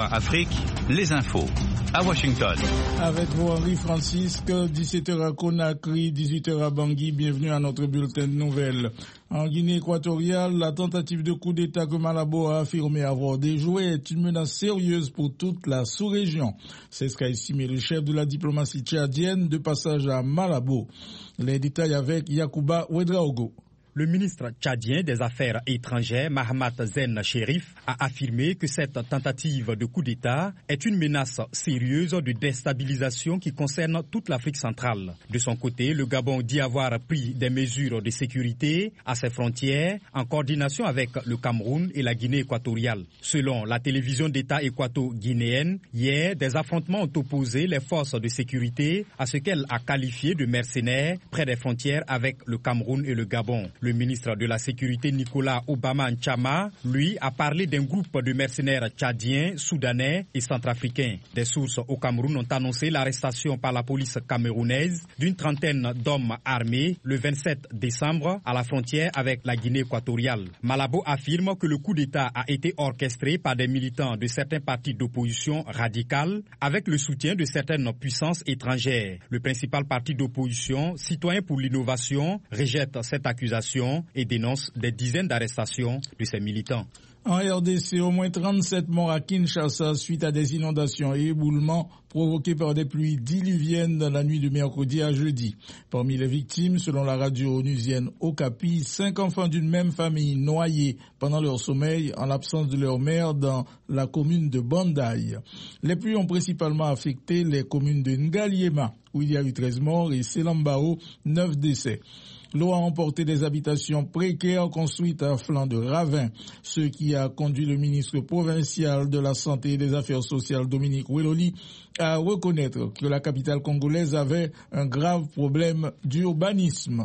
VOA Afrique, les infos. À Washington. Avec vous, Henri Francisque, 17h à Conakry, 18h à Bangui. Bienvenue à notre bulletin de nouvelles. En Guinée équatoriale, la tentative de coup d'État que Malabo a affirmé avoir déjoué est une menace sérieuse pour toute la sous-région. C'est ce qu'a estimé le chef de la diplomatie tchadienne de passage à Malabo. Les détails avec Yacouba Ouedraogo. Le ministre tchadien des Affaires étrangères, Mahamat Zen Chérif, a affirmé que cette tentative de coup d'État est une menace sérieuse de déstabilisation qui concerne toute l'Afrique centrale. De son côté, le Gabon dit avoir pris des mesures de sécurité à ses frontières en coordination avec le Cameroun et la Guinée équatoriale. Selon la télévision d'État équato-guinéenne, hier, des affrontements ont opposé les forces de sécurité à ce qu'elle a qualifié de mercenaires près des frontières avec le Cameroun et le Gabon. Le ministre de la Sécurité Nicolas Obama Nchama, lui, a parlé d'un groupe de mercenaires tchadiens, soudanais et centrafricains. Des sources au Cameroun ont annoncé l'arrestation par la police camerounaise d'une trentaine d'hommes armés le 27 décembre à la frontière avec la Guinée équatoriale. Malabo affirme que le coup d'État a été orchestré par des militants de certains partis d'opposition radicale avec le soutien de certaines puissances étrangères. Le principal parti d'opposition, Citoyens pour l'innovation, rejette cette accusation et dénonce des dizaines d'arrestations de ces militants. En RDC, au moins 37 morts à Kinshasa suite à des inondations et éboulements provoqués par des pluies diluviennes dans la nuit de mercredi à jeudi. Parmi les victimes, selon la radio onusienne Okapi, 5 enfants d'une même famille noyés pendant leur sommeil en l'absence de leur mère dans la commune de Bandaï. Les pluies ont principalement affecté les communes de Ngaliema, où il y a eu 13 morts, et Selambao, 9 décès. L'eau a emporté des habitations précaires construites à flanc de ravin, ce qui a conduit le ministre provincial de la Santé et des Affaires sociales, Dominique Weloli, à reconnaître que la capitale congolaise avait un grave problème d'urbanisme.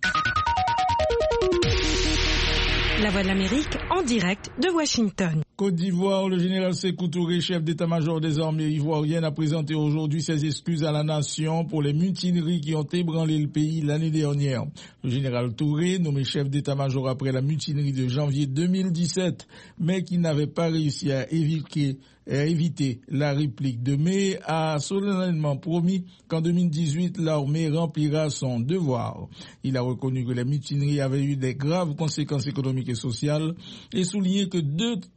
La Voix de l'Amérique en direct de Washington. Côte d'Ivoire, le général Sékou Touré, chef d'état-major des armées ivoiriennes, a présenté aujourd'hui ses excuses à la nation pour les mutineries qui ont ébranlé le pays l'année dernière. Le général Touré, nommé chef d'état-major après la mutinerie de janvier 2017, mais qui n'avait pas réussi à éviter la réplique de mai, a solennellement promis qu'en 2018, l'armée remplira son devoir. Il a reconnu que les mutineries avaient eu des graves conséquences économiques et sociales et souligné que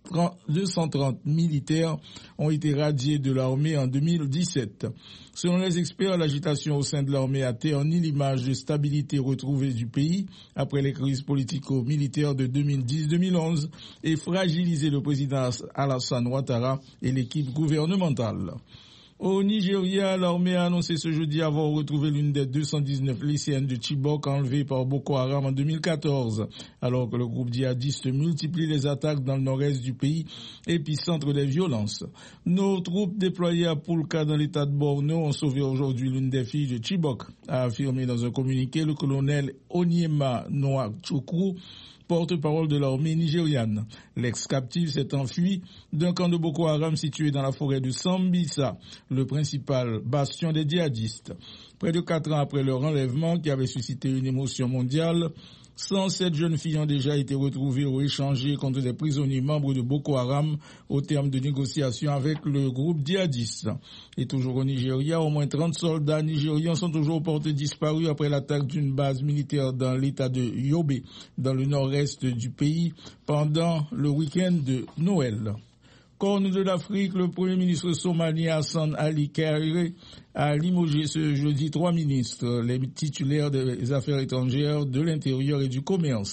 230 militaires ont été radiés de l'armée en 2017. Selon les experts, l'agitation au sein de l'armée a terni l'image de stabilité retrouvée du pays après les crises politico-militaires de 2010-2011 et fragilisé le président Alassane Ouattara et l'équipe gouvernementale. Au Nigeria, l'armée a annoncé ce jeudi avoir retrouvé l'une des 219 lycéennes de Chibok enlevées par Boko Haram en 2014, alors que le groupe djihadiste multiplie les attaques dans le nord-est du pays, épicentre des violences. Nos troupes déployées à Poulka dans l'état de Borno ont sauvé aujourd'hui l'une des filles de Chibok, a affirmé dans un communiqué le colonel Onyema Noachukwu, porte-parole de l'armée nigériane. L'ex-captif s'est enfui d'un camp de Boko Haram situé dans la forêt de Sambisa, le principal bastion des djihadistes. Près de 4 ans après leur enlèvement, qui avait suscité une émotion mondiale, 107 jeunes filles ont déjà été retrouvées ou échangées contre des prisonniers membres de Boko Haram au terme de négociations avec le groupe djihadiste. Et toujours au Nigeria, au moins 30 soldats nigérians sont toujours portés disparus après l'attaque d'une base militaire dans l'état de Yobe, dans le nord-est du pays, pendant le week-end de Noël. Corne de l'Afrique, le Premier ministre somalien Hassan Ali Kaire a limogé ce jeudi 3 ministres, les titulaires des Affaires étrangères, de l'Intérieur et du Commerce.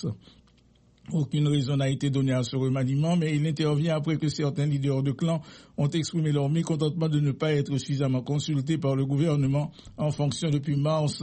Aucune raison n'a été donnée à ce remaniement, mais il intervient après que certains leaders de clans ont exprimé leur mécontentement de ne pas être suffisamment consultés par le gouvernement en fonction depuis mars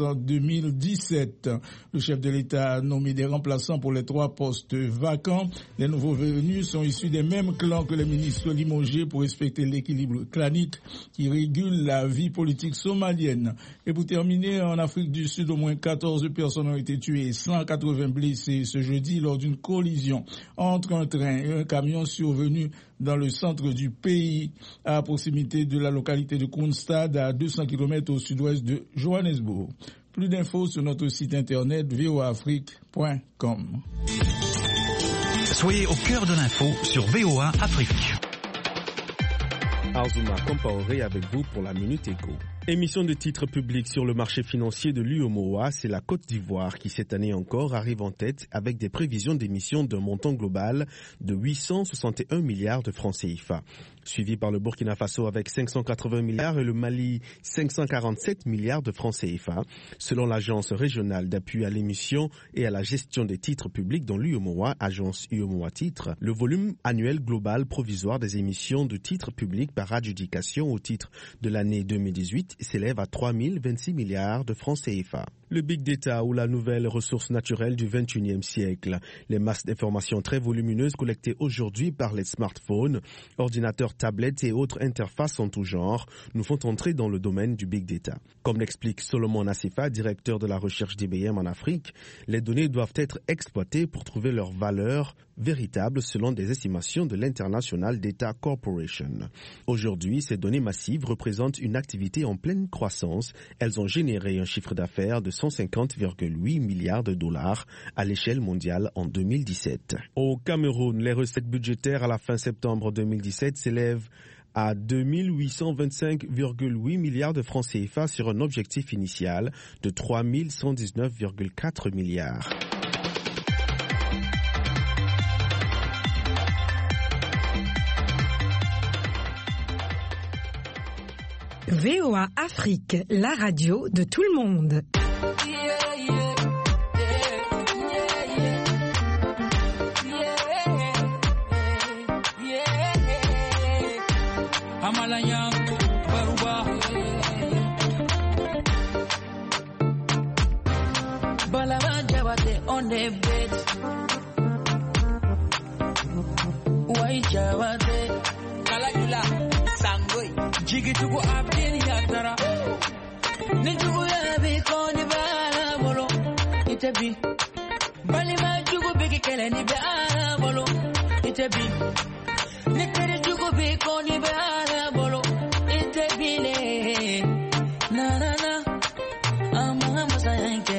2017. Le chef de l'État a nommé des remplaçants pour les 3 postes vacants. Les nouveaux venus sont issus des mêmes clans que les ministres limogés pour respecter l'équilibre clanique qui régule la vie politique somalienne. Et pour terminer, en Afrique du Sud, au moins 14 personnes ont été tuées et 180 blessées ce jeudi lors d'une collision entre un train et un camion survenu dans le centre du pays, à proximité de la localité de Kroonstad, à 200 km au sud-ouest de Johannesburg. Plus d'infos sur notre site internet voaafrique.com. Soyez au cœur de l'info sur VOA Afrique. Bazuma Compaoré avec vous pour la Minute Éco. Émission de titres publics sur le marché financier de l'UEMOA, c'est la Côte d'Ivoire qui cette année encore arrive en tête avec des prévisions d'émissions d'un montant global de 861 milliards de francs CFA. Suivi par le Burkina Faso avec 580 milliards et le Mali 547 milliards de francs CFA. Selon l'agence régionale d'appui à l'émission et à la gestion des titres publics dans l'UEMOA, agence UEMOA Titres, le volume annuel global provisoire des émissions de titres publics par adjudication au titre de l'année 2018 s'élève à 3 026 milliards de francs CFA. Le Big Data ou la nouvelle ressource naturelle du 21e siècle. Les masses d'informations très volumineuses collectées aujourd'hui par les smartphones, ordinateurs, tablettes et autres interfaces en tout genre nous font entrer dans le domaine du Big Data. Comme l'explique Solomon Nassifa, directeur de la recherche d'IBM en Afrique, les données doivent être exploitées pour trouver leur valeur véritable selon des estimations de l'International Data Corporation. Aujourd'hui, ces données massives représentent une activité en pleine croissance. Elles ont généré un chiffre d'affaires de 150,8 milliards de dollars à l'échelle mondiale en 2017. Au Cameroun, les recettes budgétaires à la fin septembre 2017 s'élèvent à 2825,8 milliards de francs CFA sur un objectif initial de 3119,4 milliards. VOA Afrique, la radio de tout le monde. On the bed, why Javate, Kalakula, Sangoi, Jigituku Abdin Yatara, Nijuya Bikoni Bolo, Itabi, Balima Jugo Biki Keleni Bolo, Itabi, Nikari Jugo Bikoni Bolo, Itabile, Nana, Amama Sayanke.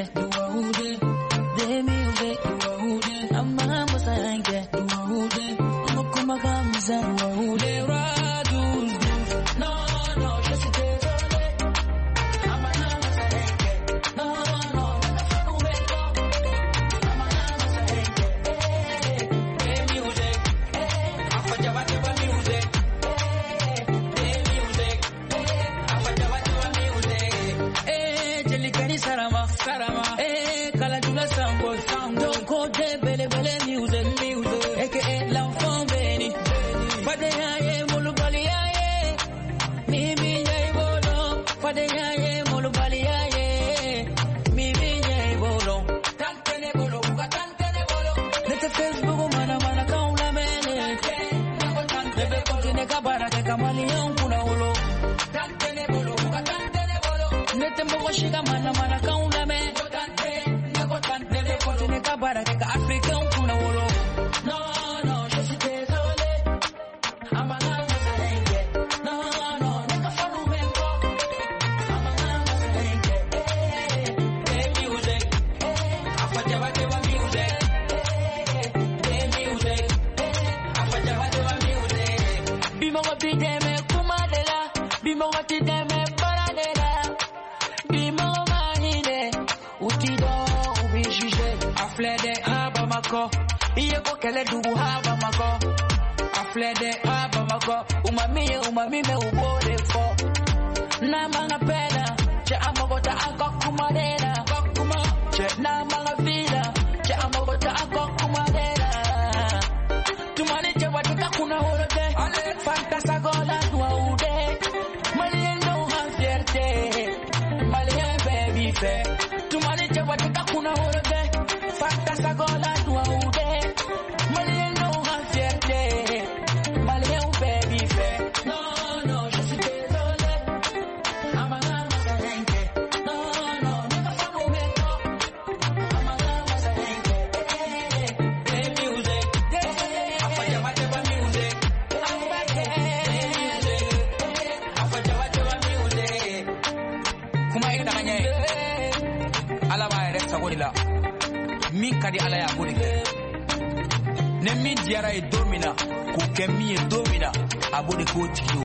Min kadi ala ya bodi ne min diara e domina ko kemi e domina abode ko tigi